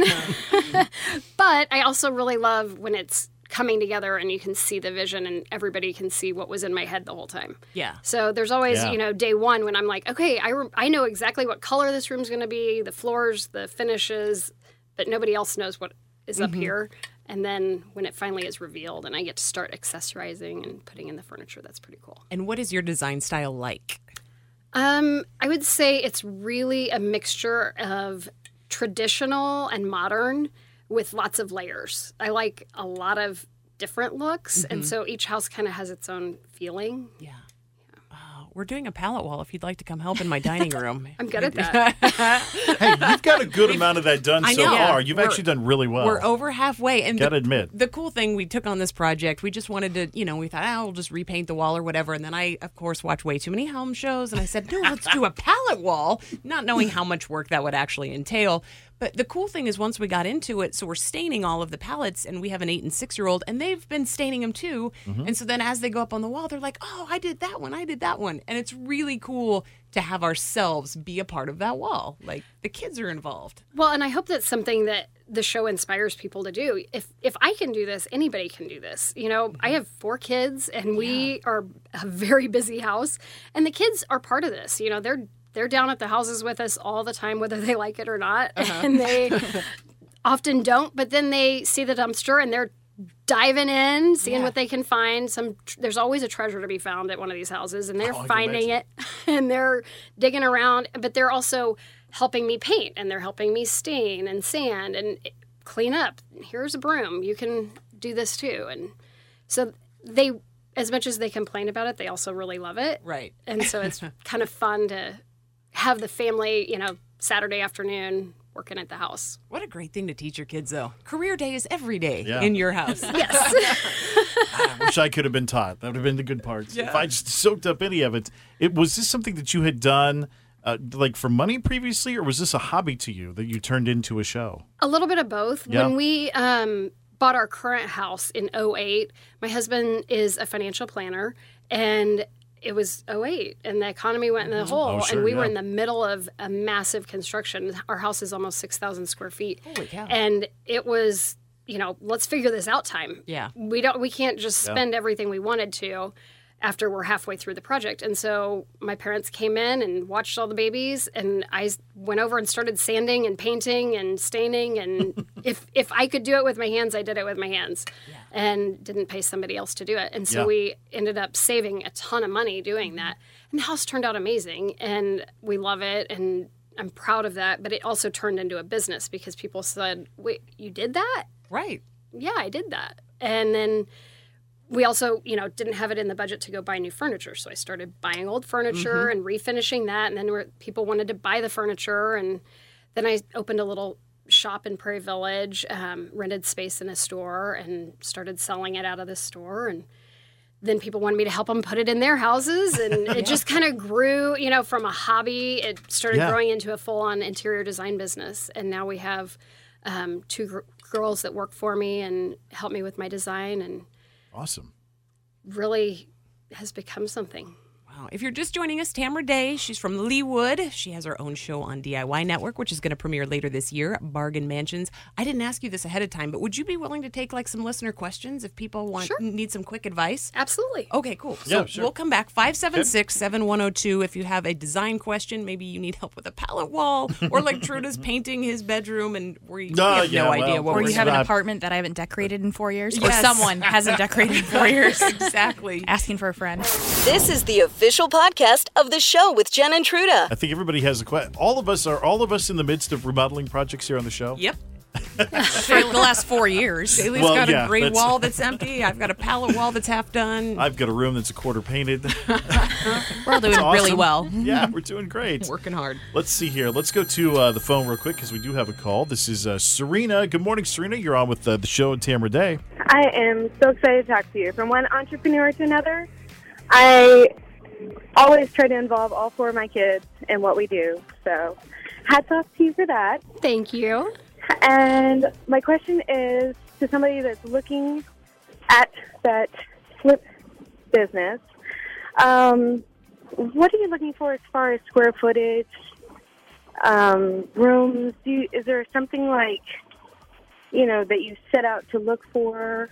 But I also really love when it's coming together and you can see the vision and everybody can see what was in my head the whole time. Yeah. So there's always, Yeah. you know, day one when I'm like, okay, I, re- I know exactly what color this room's going to be, the floors, the finishes, but nobody else knows what is up Mhm. here. And then when it finally is revealed and I get to start accessorizing and putting in the furniture, that's pretty cool. And what is your design style like? Um, I would say it's really a mixture of traditional and modern with lots of layers. I like a lot of different looks, Mhm. and so each house kind of has its own feeling. Yeah. We're doing a pallet wall if you'd like to come help in my dining room. I'm good at that. Hey, you've got a good amount of that done I so know. far. You've We're- actually done really well. We're over halfway. And Gotta the, admit. The cool thing, we took on this project, we just wanted to, you know, we thought, oh, we'll just repaint the wall or whatever. And then I, of course, watched way too many home shows. And I said, no, let's do a pallet wall, not knowing how much work that would actually entail. But the cool thing is once we got into it, so we're staining all of the pallets, and we have an eight and six-year-old, and they've been staining them too. Mhm. And so then as they go up on the wall, they're like, oh, I did that one, I did that one. And it's really cool to have ourselves be a part of that wall. Like, the kids are involved. Well, and I hope that's something that the show inspires people to do. If if I can do this, anybody can do this. You know, I have four kids, and we are a very busy house, and the kids are part of this. You know, they're they're down at the houses with us all the time, whether they like it or not, Uh-huh. and they often don't. But then they see the dumpster and they're diving in, seeing Yeah. what they can find. Some there's always a treasure to be found at one of these houses, and they're Oh, I can finding it and they're digging around. But they're also helping me paint, and they're helping me stain and sand and clean up. Here's a broom. You can do this too. And so they, as much as they complain about it, they also really love it. Right. And so it's kind of fun to have the family, you know, Saturday afternoon working at the house. What a great thing to teach your kids, though. Career day is every day Yeah. in your house. Yes. I wish I could have been taught. That would have been the good parts. Yeah. If I just soaked up any of it. It was this something that you had done uh, like for money previously, or was this a hobby to you that you turned into a show? A little bit of both. Yeah. When we um, bought our current house in oh eight, my husband is a financial planner, and it was oh eight, and the economy went in the hole, Oh, sure, and we yeah. were in the middle of a massive construction. Our house is almost six thousand square feet. Holy cow. And it was, you know, let's figure this out time. Yeah. We don't. We can't just Yeah. spend everything we wanted to after we're halfway through the project. And so my parents came in and watched all the babies, and I went over and started sanding and painting and staining. And if if I could do it with my hands, I did it with my hands, and didn't pay somebody else to do it. And so Yeah. we ended up saving a ton of money doing that. And the house turned out amazing, and we love it, and I'm proud of that. But it also turned into a business because people said, "Wait, you did that?" Right. Yeah, I did that. And then we also, you know, didn't have it in the budget to go buy new furniture. So I started buying old furniture Mhm. and refinishing that. And then we're, people wanted to buy the furniture. And then I opened a little shop in Prairie Village, um, rented space in a store, and started selling it out of the store. And then people wanted me to help them put it in their houses. And it just kind of grew, you know, from a hobby. It started Yeah. growing into a full-on interior design business. And now we have um, two gr- girls that work for me and help me with my design, and Awesome. really has become something. Wow. If you're just joining us, Tamara Day, she's from Leawood. She has her own show on D I Y Network, which is going to premiere later this year, Bargain Mansions. I didn't ask you this ahead of time, but would you be willing to take like some listener questions if people want need some quick advice? Absolutely. Okay, cool. Yeah, So sure. we'll come back five seven six, seven one zero two if you have a design question. Maybe you need help with a palette wall, or like Truda's painting his bedroom and we, we Oh, have yeah, no well, idea what Or we're you have an doing. apartment that I haven't decorated in four years. Yes. Or someone hasn't decorated in four years. Exactly. Asking for a friend. This is the official podcast of the show with Jen and Truda. I think everybody has a question. All of us are all of us in the midst of remodeling projects here on the show. Yep. For the last four years. Shaylee's Well, got yeah, a gray that's- wall that's empty. I've got a palette wall that's half done. I've got a room that's a quarter painted. We're all doing It's really awesome. well. Yeah, we're doing great. Working hard. Let's see here. Let's go to uh, the phone real quick because we do have a call. This is uh, Serena. Good morning, Serena. You're on with uh, the show and Tamara Day. I am so excited to talk to you. From one entrepreneur to another, I always try to involve all four of my kids in what we do. So hats off to you for that. Thank you. And my question is to somebody that's looking at that flip business, um, what are you looking for as far as square footage, um, rooms? Do you, is there something like, you know, that you set out to look for?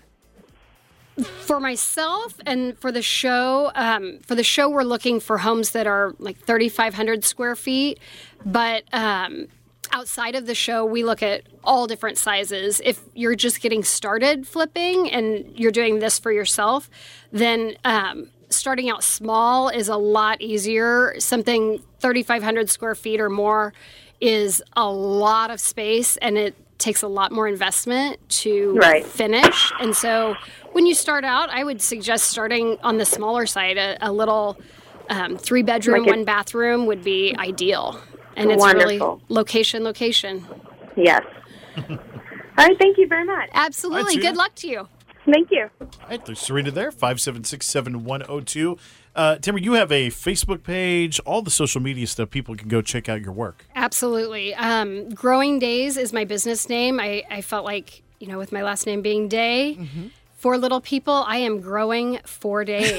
For myself and for the show, um, for the show, we're looking for homes that are like thirty-five hundred square feet. But um, outside of the show, we look at all different sizes. If you're just getting started flipping and you're doing this for yourself, then um, starting out small is a lot easier. Something thirty-five hundred square feet or more is a lot of space, and it takes a lot more investment to Right. finish. And so when you start out, I would suggest starting on the smaller side. A, a little um, three bedroom, Like a- one bathroom would be ideal. And it's Wonderful. really location, location. Yes. All right, thank you very much. Absolutely. All right, Serena. Good luck to you. Thank you. All right, there's Serena there, five seven six, seven one zero two. Uh, Tamara, you have a Facebook page, all the social media stuff. People can go check out your work. Absolutely. Um, Growing Days is my business name. I, I felt like, you know, with my last name being Day, for little people, I am growing four days.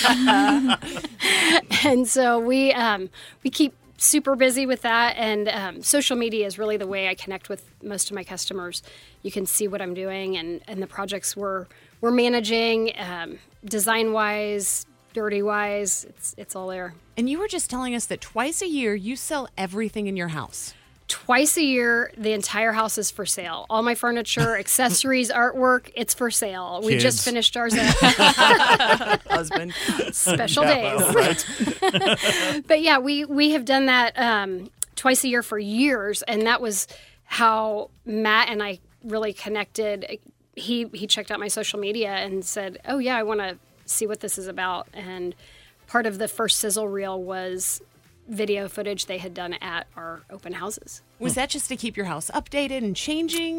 And so we um, we keep super busy with that. And um, social media is really the way I connect with most of my customers. You can see what I'm doing and, and the projects we're, we're managing, um, design-wise, dirty-wise. It's, it's all there. And you were just telling us that twice a year you sell everything in your house. Twice a year, the entire house is for sale. All my furniture, accessories, artwork, it's for sale. We Kids. just finished ours at Husband. Special Yeah, days. well, right. But yeah, we, we have done that um, twice a year for years, and that was how Matt and I really connected. He he checked out my social media and said, "Oh yeah, I want to see what this is about." And part of the first sizzle reel was video footage they had done at our open houses. Was that just to keep your house updated and changing?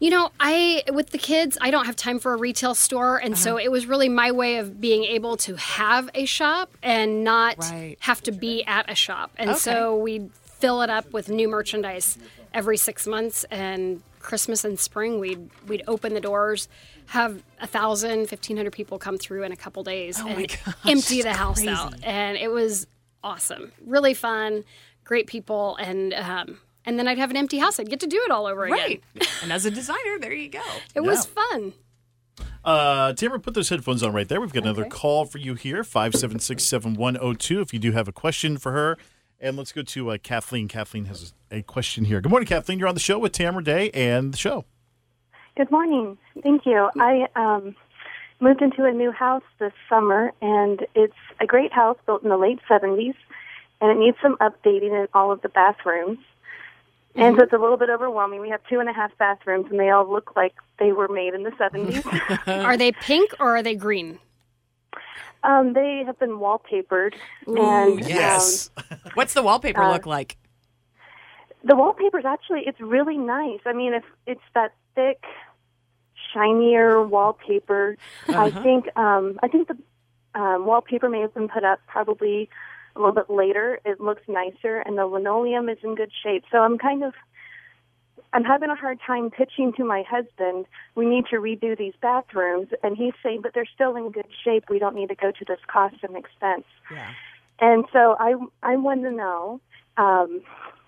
You know, I with the kids, I don't have time for a retail store, and uh-huh. so it was really my way of being able to have a shop and not right. have to be at a shop. And okay. so we'd fill it up with new merchandise every six months, and Christmas and spring, we'd we'd open the doors, have a thousand, fifteen hundred people come through in a couple days, oh and gosh, empty the house crazy. out, and it was awesome, really fun, great people, and. Um, And then I'd have an empty house. I'd get to do it all over again. Right. And as a designer, there you go. It yeah. was fun. Uh, Tamara, put those headphones on right there. We've got another okay. call for you here, five seven six, seven one zero two, if you do have a question for her. And let's go to uh, Kathleen. Kathleen has a question here. Good morning, Kathleen. You're on the show with Tamara Day and the show. Good morning. Thank you. I um, moved into a new house this summer, and it's a great house built in the late seventies, and it needs some updating in all of the bathrooms. And mm-hmm. so it's a little bit overwhelming. We have two and a half bathrooms, and they all look like they were made in the seventies. Are they pink or are they green? Um, they have been wallpapered. Ooh, and, yes. Um, What's the wallpaper uh, look like? The wallpaper is actually, it's really nice. I mean, if it's that thick, shinier wallpaper. Uh-huh. I think um, I think the um, wallpaper may have been put up probably a little bit later. It looks nicer, and the linoleum is in good shape. So I'm kind of, I'm having a hard time pitching to my husband, we need to redo these bathrooms, and he's saying, but they're still in good shape. We don't need to go to this cost and expense. Yeah. And so I, I want to know, um,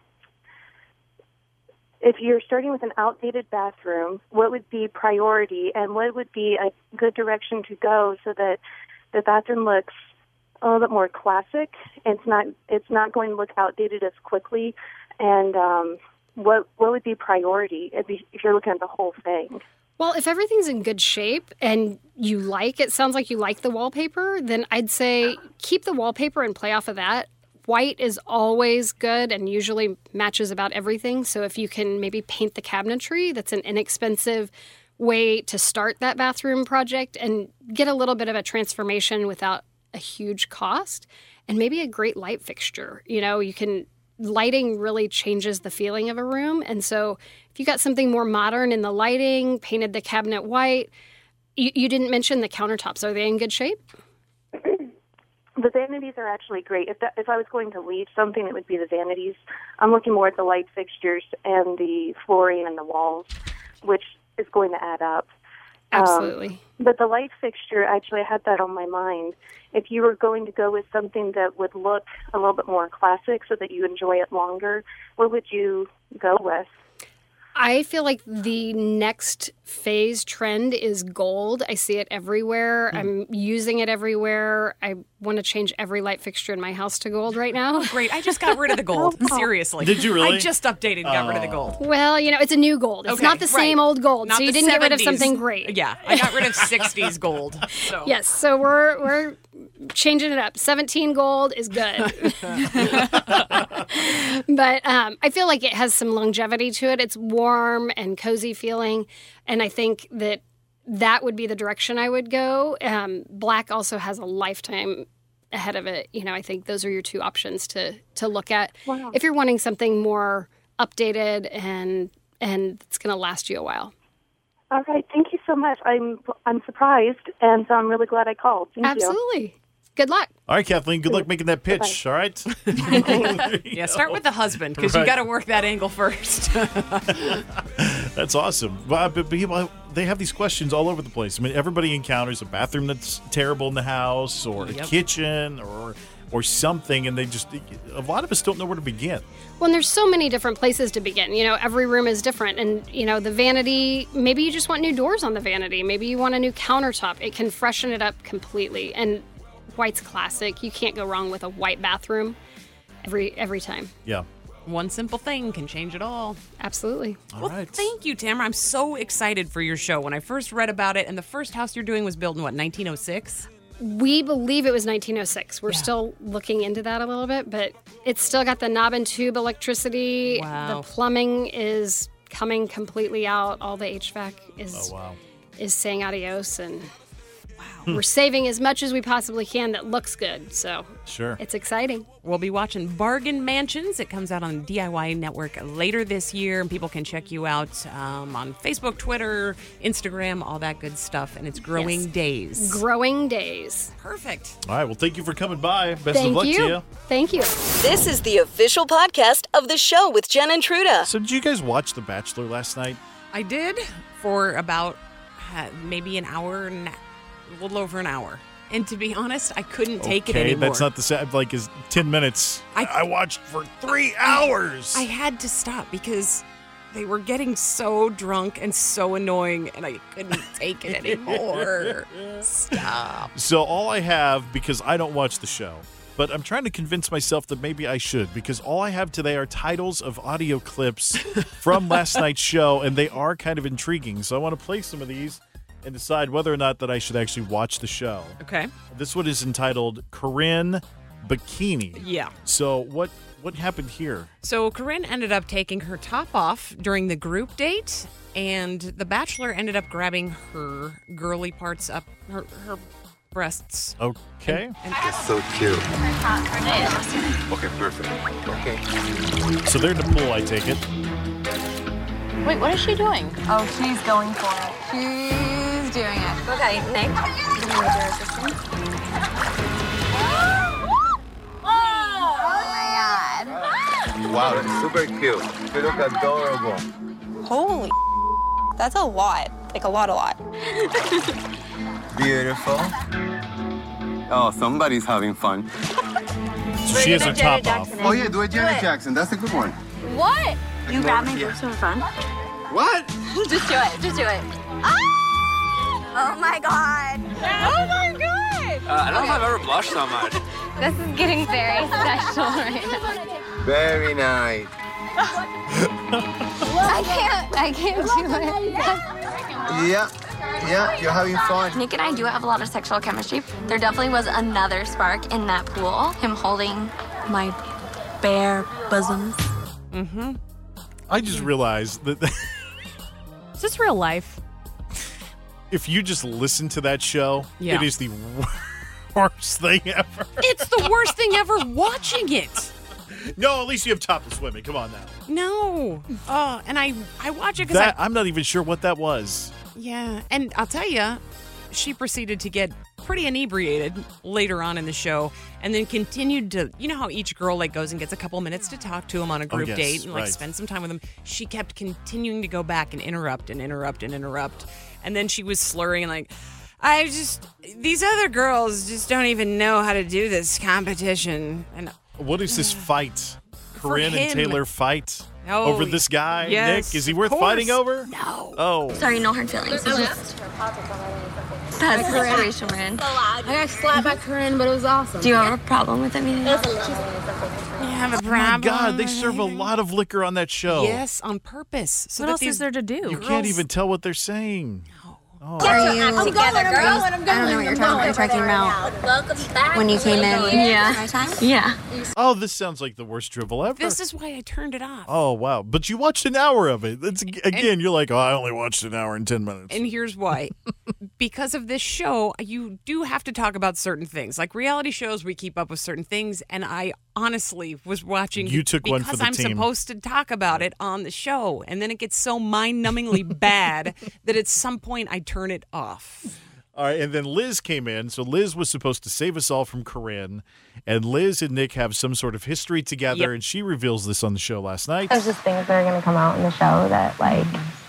if you're starting with an outdated bathroom, what would be priority, and what would be a good direction to go so that the bathroom looks a little bit more classic? It's not it's not going to look outdated as quickly. And um, what what would be priority if you're looking at the whole thing? Well, if everything's in good shape and you like, it sounds like you like the wallpaper, then I'd say keep the wallpaper and play off of that. White is always good and usually matches about everything. So if you can maybe paint the cabinetry, that's an inexpensive way to start that bathroom project and get a little bit of a transformation without a huge cost, and maybe a great light fixture. You know, you can, lighting really changes the feeling of a room. And so if you got something more modern in the lighting, painted the cabinet white, you, you didn't mention the countertops. Are they in good shape? The vanities are actually great. If that, if I was going to leave something, it would be the vanities. I'm looking more at the light fixtures and the flooring and the walls, which is going to add up. Absolutely. Um, but the light fixture, actually, I had that on my mind. If you were going to go with something that would look a little bit more classic so that you enjoy it longer, what would you go with? I feel like the next phase trend is gold. I see it everywhere. Mm. I'm using it everywhere. I want to change every light fixture in my house to gold right now. Oh, great. I just got rid of the gold. Seriously. Did you really? I just updated and got oh. rid of the gold. Well, you know, it's a new gold. It's okay, not the same right. old gold. Not so you the didn't get rid of seventies. something great. Yeah, I got rid of sixties gold. So. Yes, so we're we're changing it up. seventeen gold is good. But um, I feel like it has some longevity to it. It's warm and cozy feeling, and I think that that would be the direction I would go. Um, black also has a lifetime ahead of it. You know, I think those are your two options to to look at. Wow. If you're wanting something more updated and and it's going to last you a while. All right, thank you so much. I'm I'm surprised, and so I'm really glad I called. Thank Absolutely. You. Good luck. All right, Kathleen, good luck making that pitch, all right? Yeah, start with the husband, because Right. you got to work that angle first. That's awesome. But, but people, they have these questions all over the place. I mean, everybody encounters a bathroom that's terrible in the house, or a Yep. kitchen, or or something, and they just, a lot of us don't know where to begin. Well, and there's so many different places to begin. You know, every room is different. And, you know, the vanity, maybe you just want new doors on the vanity. Maybe you want a new countertop. It can freshen it up completely. And white's classic. You can't go wrong with a white bathroom every every time. Yeah. One simple thing can change it all. Absolutely. All well, right. thank you, Tamara. I'm so excited for your show. When I first read about it, and the first house you're doing was built in, what, nineteen oh six? We believe it was nineteen oh six. We're Yeah. still looking into that a little bit, but it's still got the knob and tube electricity. Wow. The plumbing is coming completely out. All the H V A C is Oh, wow. is saying adios, and we're saving as much as we possibly can that looks good. So Sure. it's exciting. We'll be watching Bargain Mansions. It comes out on the D I Y Network later this year, and people can check you out um, on Facebook, Twitter, Instagram, all that good stuff. And it's Growing Yes. Days. Growing Days. Perfect. All right. Well, thank you for coming by. Best Thank of luck you. to you. Thank you. This is the official podcast of the show with Jen and Truda. So, did you guys watch The Bachelor last night? I did for about uh, maybe an hour and a little over an hour. And to be honest, I couldn't take it Okay, anymore. that's not the same. Like, is ten minutes. I- I, watched for three hours. I had to stop because they were getting so drunk and so annoying, and I couldn't take it anymore. Stop. So all I have, because I don't watch the show, but I'm trying to convince myself that maybe I should, because all I have today are titles of audio clips from last night's show, and they are kind of intriguing. So I want to play some of these and decide whether or not that I should actually watch the show. Okay. This one is entitled Corinne Bikini. Yeah. So what what happened here? So Corinne ended up taking her top off during the group date, and the Bachelor ended up grabbing her girly parts up, her, her breasts. Okay. That's so cute. Okay, perfect. Okay. So they're in the pool, I take it. Wait, what is she doing? Oh, she's going for it. She's doing it. Okay, Nick. Oh my god. Wow, that's super cute. You look adorable. Holy, that's a lot. Like a lot, a lot. Beautiful. Oh, somebody's having fun. So she has her top off. Oh yeah, do a Janet Jackson. That's a good one. What? You grab my Yeah. boobs for fun? What? Just do it. Just do it. Ah! Oh my god. Oh my god. Uh, I don't know if I've ever blushed so much. This is getting very special right now. Very nice. I can't. I can't do it. Yeah. Yeah, you're having fun. Nick and I do have a lot of sexual chemistry. There definitely was another spark in that pool. Him holding my bare bosoms. Mm-hmm. I just realized that Is this real life? if you just listen to that show, Yeah. it is the worst thing ever. It's the worst thing ever watching it. No, at least you have topless women. Come on now. No. Oh, and I, I watch it because That I... I'm not even sure what that was. Yeah, and I'll tell you, she proceeded to get pretty inebriated later on in the show, and then continued to, you know how each girl like goes and gets a couple minutes to talk to him on a group yes, date and like right. spend some time with him. She kept continuing to go back and interrupt and interrupt and interrupt, and then she was slurring and like, I just these other girls just don't even know how to do this competition. And What is this fight? Corinne and him. Taylor fight Oh, over this guy? yes, Nick, is he of worth course. fighting over? No. Oh. Sorry, no hard feelings. It's just that's the situation we're in. I got slapped by Corinne, but it was awesome. Do you have a problem with anything? You have a Oh my problem? God, they serve a lot of liquor on that show. Yes, on purpose. So What that else these is there to do? You can't even tell what they're saying. Oh. Are you? I'm going, I'm going, I'm going. I don't know what you're talking about. You're talking about Welcome back. when you came in. Yeah. My time? Yeah. Oh, this sounds like the worst dribble ever. This is why I turned it off. Oh, wow. But you watched an hour of it. That's, again, you're like, oh, I only watched an hour and ten minutes. And here's why. Because of this show, you do have to talk about certain things. Like reality shows, we keep up with certain things. And I honestly was watching You took because one for the I'm team. supposed to talk about it on the show. And then it gets so mind-numbingly bad that at some point I turn it off. All right, and then Liz came in. So Liz was supposed to save us all from Corinne. And Liz and Nick have some sort of history together, Yep. and she reveals this on the show last night. There's just things that are going to come out in the show that, like,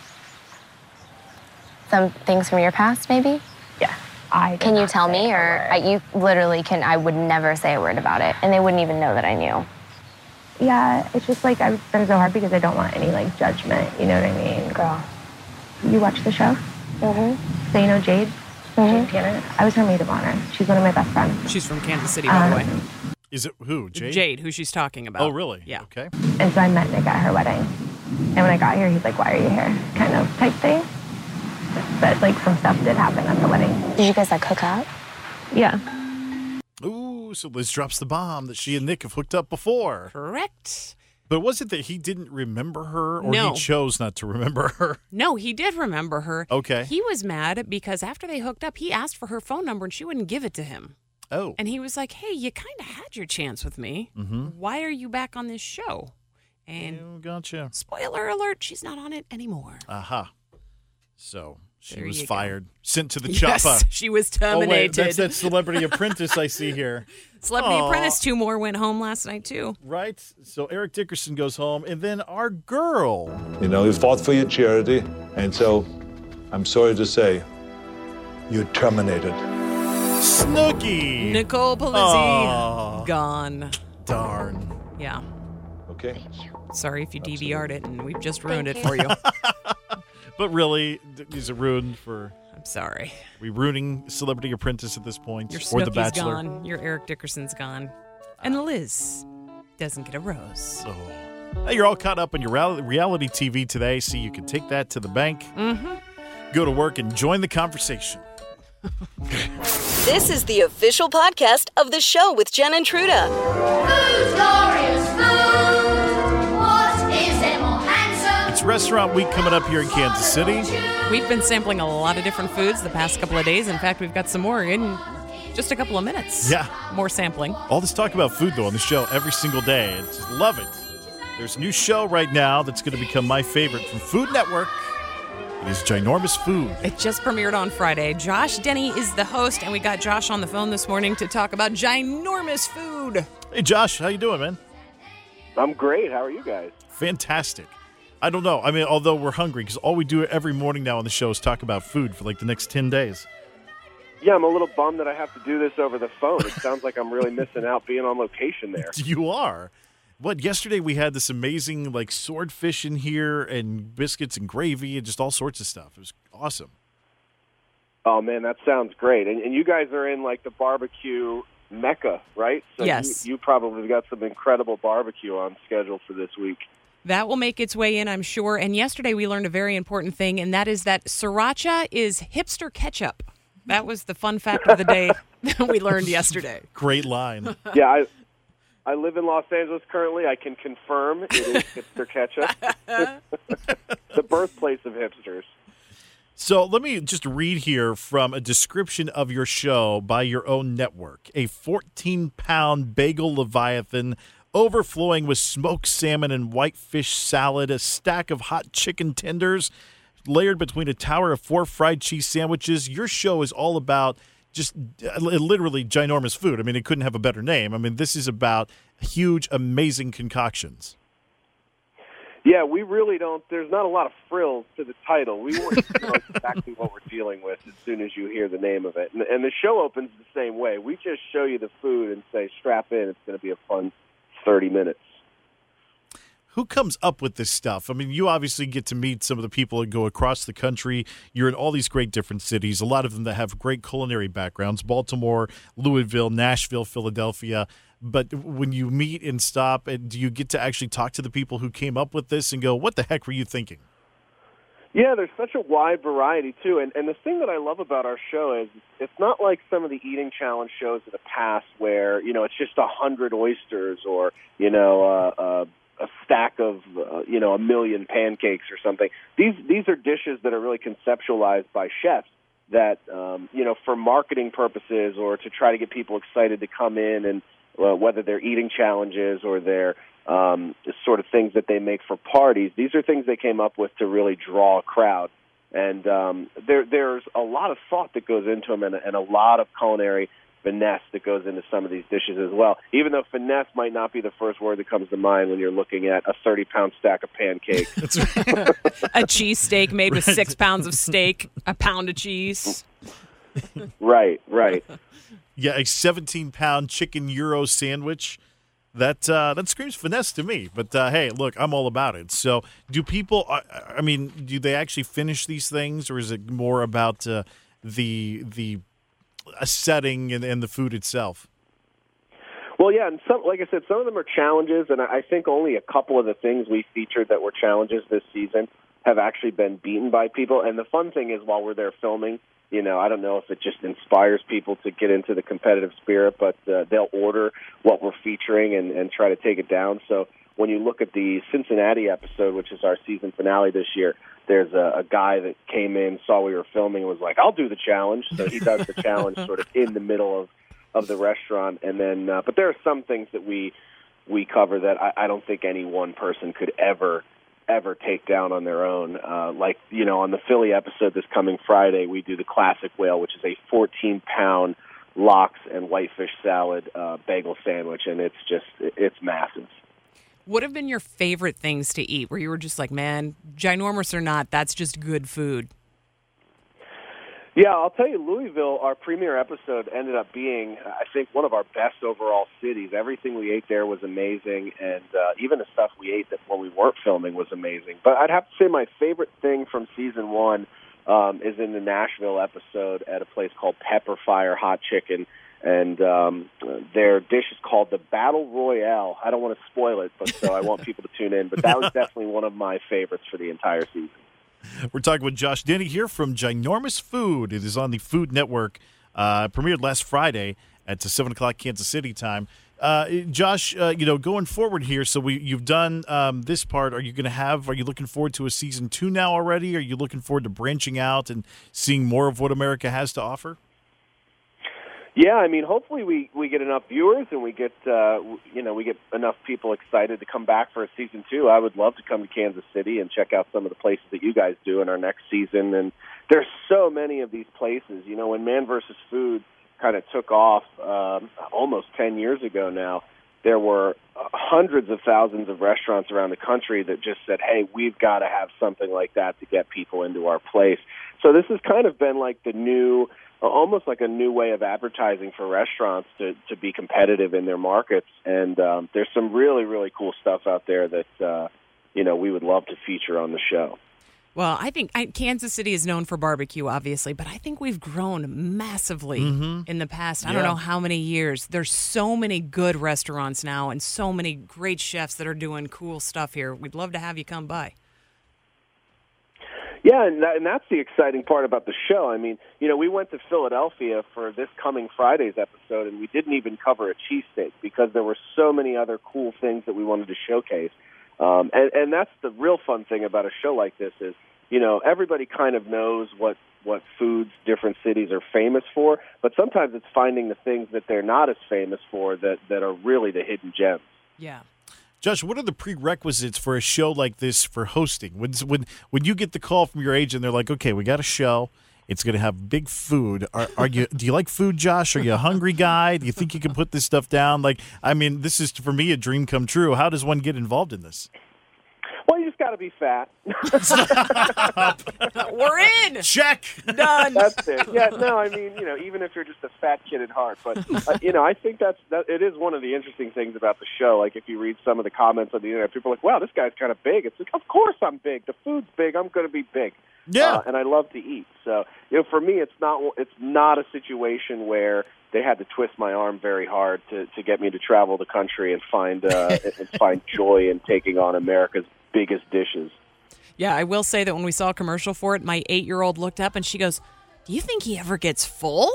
some things from your past, maybe? Yeah. I can you tell me, or I, you literally can, I would never say a word about it, and they wouldn't even know that I knew. Yeah, it's just, like, I've been so hard because I don't want any, like, judgment, you know what I mean? Girl. You watch the show? Mm-hmm. So you know Jade? Mm-hmm. Jade Tanner? I was her maid of honor. She's one of my best friends. She's from Kansas City, by the way. Um, Is it who? Jade? Jade, who she's talking about. Oh, really? Yeah. Okay. And so I met Nick at her wedding. And when I got here, he's like, why are you here? Kind of type thing. But, like, some stuff did happen at the wedding. Did you guys, like, hook up? Yeah. Ooh, so Liz drops the bomb that she and Nick have hooked up before. Correct. But was it that he didn't remember her, or No. he chose not to remember her? No, he did remember her. Okay. He was mad because after they hooked up, he asked for her phone number and she wouldn't give it to him. Oh. And he was like, hey, you kind of had your chance with me. Mm-hmm. Why are you back on this show? And Oh, gotcha. spoiler alert, she's not on it anymore. Aha. So she There was you go. fired, sent to the Yes, chopper. she was Oh, wait, terminated. that's that Celebrity Apprentice I see here. Celebrity Aw. Apprentice, two more went home last night, too. Right? So Eric Dickerson goes home, and then our girl. You know, you fought for your charity, and so I'm sorry to say, you're terminated. Snooki. Nicole Palizzi, Aw. gone. Darn. Yeah. Okay. Sorry if you D V R'd it, and we've just ruined it for you. But really, th- is it ruined for... I'm sorry. we ruining Celebrity Apprentice at this point? Your or The Snooki's Bachelor? gone. Your Eric Dickerson's gone. And Liz doesn't get a rose. Oh. Hey, you're all caught up on your real- reality T V today, so you can take that to the bank, Mm-hmm. go to work, and join the conversation. This is the official podcast of the show with Jen and Truda. Who's glorious food? What is it more handsome? It's Restaurant Week coming up here in Kansas City. We've been sampling a lot of different foods the past couple of days. In fact, we've got some more in just a couple of minutes. Yeah. More sampling. All this talk about food, though, on the show every single day. I just love it. There's a new show right now that's going to become my favorite from Food Network. It is Ginormous Food. It just premiered on Friday. Josh Denny is the host, and we got Josh on the phone this morning to talk about ginormous food. Hey, Josh, how you doing, man? I'm great. How are you guys? Fantastic. I don't know. I mean, although we're hungry, because all we do every morning now on the show is talk about food for like the next ten days. Yeah, I'm a little bummed that I have to do this over the phone. It sounds like I'm really missing out being on location there. You are. What, yesterday we had this amazing, like, swordfish in here and biscuits and gravy and just all sorts of stuff. It was awesome. Oh, man, that sounds great. And, and you guys are in, like, the barbecue mecca, right? So Yes. You, you probably got some incredible barbecue on schedule for this week. That will make its way in, I'm sure. And yesterday we learned a very important thing, and that is that sriracha is hipster ketchup. That was the fun fact of the day that we learned yesterday. Great line. Yeah, I I live in Los Angeles currently. I can confirm it is hipster ketchup. The birthplace of hipsters. So let me just read here from a description of your show by your own network. A fourteen-pound bagel leviathan overflowing with smoked salmon and white fish salad, a stack of hot chicken tenders layered between a tower of four fried cheese sandwiches. Your show is all about just uh, literally ginormous food. I mean, it couldn't have a better name. I mean, this is about huge, amazing concoctions. Yeah, we really don't. There's not a lot of frills to the title. We want you to know exactly what we're dealing with as soon as you hear the name of it. And, and the show opens the same way. We just show you the food and say, strap in. It's going to be a fun thirty minutes. Who comes up with this stuff? I mean, you obviously get to meet some of the people that go across the country. You're in all these great different cities, a lot of them that have great culinary backgrounds, Baltimore, Louisville, Nashville, Philadelphia. But when you meet and stop, and do you get to actually talk to the people who came up with this and go, what the heck were you thinking? Yeah, there's such a wide variety, too. And, and the thing that I love about our show is it's not like some of the eating challenge shows of the past where, you know, it's just a hundred oysters or, you know, uh, uh, a stack of, uh, you know, a million pancakes or something. These these are dishes that are really conceptualized by chefs that, um, you know, for marketing purposes or to try to get people excited to come in and uh, whether they're eating challenges or they're um, sort of things that they make for parties. These are things they came up with to really draw a crowd. And um, there there's a lot of thought that goes into them and, and a lot of culinary finesse that goes into some of these dishes as well, even though finesse might not be the first word that comes to mind when you're looking at a thirty-pound stack of pancakes. A cheesesteak made with six pounds of steak, a pound of cheese. Right, right. Yeah, a seventeen-pound chicken gyro sandwich. That uh, that screams finesse to me. But, uh, hey, look, I'm all about it. So do people, I, I mean, do they actually finish these things, or is it more about uh, the the a setting and, and the food itself? Well, yeah, and some, like I said, some of them are challenges, and I think only a couple of the things we featured that were challenges this season have actually been beaten by people. And the fun thing is, while we're there filming, you know, I don't know if it just inspires people to get into the competitive spirit, but uh, they'll order what we're featuring and, and try to take it down. So when you look at the Cincinnati episode, which is our season finale this year, there's a, a guy that came in, saw we were filming, and was like, I'll do the challenge. So he does the challenge sort of in the middle of, of the restaurant. And then, uh, but there are some things that we we cover that I, I don't think any one person could ever, ever take down on their own. Uh, like, you know, on the Philly episode this coming Friday, we do the classic whale, which is a fourteen-pound lox and whitefish salad uh, bagel sandwich, and it's just, it's massive. What have been your favorite things to eat where you were just like, man, ginormous or not, that's just good food? Yeah, I'll tell you, Louisville, our premiere episode ended up being, I think, one of our best overall cities. Everything we ate there was amazing, and uh, even the stuff we ate that when we weren't filming was amazing. But I'd have to say my favorite thing from season one um, is in the Nashville episode at a place called Pepper Fire Hot Chicken. And um, their dish is called the Battle Royale. I don't want to spoil it, but so I want people to tune in. But that was definitely one of my favorites for the entire season. We're talking with Josh Denny here from Ginormous Food. It is on the Food Network. Uh, premiered last Friday at seven o'clock Kansas City time. Uh, Josh, uh, you know, going forward here, so we you've done um, this part. Are you going to have, are you looking forward to a season two now already? Are you looking forward to branching out and seeing more of what America has to offer? Yeah, I mean, hopefully we, we get enough viewers and we get uh, you know we get enough people excited to come back for a season two. I would love to come to Kansas City and check out some of the places that you guys do in our next season. And there's so many of these places. You know, when Man versus. Food kind of took off um, almost ten years ago now, there were hundreds of thousands of restaurants around the country that just said, hey, we've got to have something like that to get people into our place. So this has kind of been like the new, almost like a new way of advertising for restaurants to, to be competitive in their markets. And um, there's some really, really cool stuff out there that, uh, you know, we would love to feature on the show. Well, I think I, Kansas City is known for barbecue, obviously, but I think we've grown massively mm-hmm. in the past, I yeah. don't know how many years. There's so many good restaurants now and so many great chefs that are doing cool stuff here. We'd love to have you come by. Yeah, and, that, and that's the exciting part about the show. I mean, you know, we went to Philadelphia for this coming Friday's episode, and we didn't even cover a cheesesteak because there were so many other cool things that we wanted to showcase. Um, and, and that's the real fun thing about a show like this is, you know, everybody kind of knows what, what foods different cities are famous for, but sometimes it's finding the things that they're not as famous for that, that are really the hidden gems. Yeah. Josh, what are the prerequisites for a show like this for hosting? When when when you get the call from your agent, they're like, "Okay, we got a show. It's going to have big food. Are, are you? Do you like food, Josh? Are you a hungry guy? Do you think you can put this stuff down?" Like, I mean, this is for me a dream come true. How does one get involved in this? Well, you just got to be fat. We're in. Check. Done. That's it. Yeah, no, I mean, you know, even if you're just a fat kid at heart, but uh, you know, I think that's that. It is one of the interesting things about the show. Like, if you read some of the comments on the internet, people are like, "Wow, this guy's kind of big." It's like, of course I'm big. The food's big. I'm going to be big. Yeah, uh, and I love to eat. So, you know, for me, it's not it's not a situation where they had to twist my arm very hard to, to get me to travel the country and find uh, and find joy in taking on America's biggest dishes. Yeah, I will say that when we saw a commercial for it, my eight-year-old looked up and she goes, "Do you think he ever gets full?"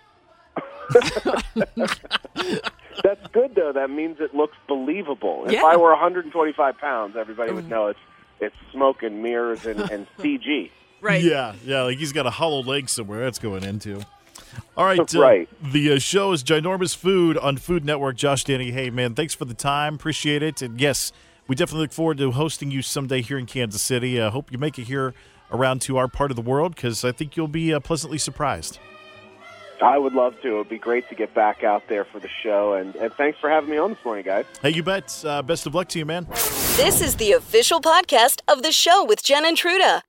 That's good, though. That means it looks believable. If Yeah. I were one hundred twenty-five pounds, everybody would know it's it's smoke and mirrors and, and C G. Right. Yeah, yeah. Like he's got a hollow leg somewhere that's going into. All right. Uh, right. The uh, show is Ginormous Food on Food Network. Josh Denny, hey, man, thanks for the time. Appreciate it. And, yes, we definitely look forward to hosting you someday here in Kansas City. I uh, hope you make it here around to our part of the world because I think you'll be uh, pleasantly surprised. I would love to. It would be great to get back out there for the show. And, and thanks for having me on this morning, guys. Hey, you bet. Uh, best of luck to you, man. This is the official podcast of the show with Jen and Truda.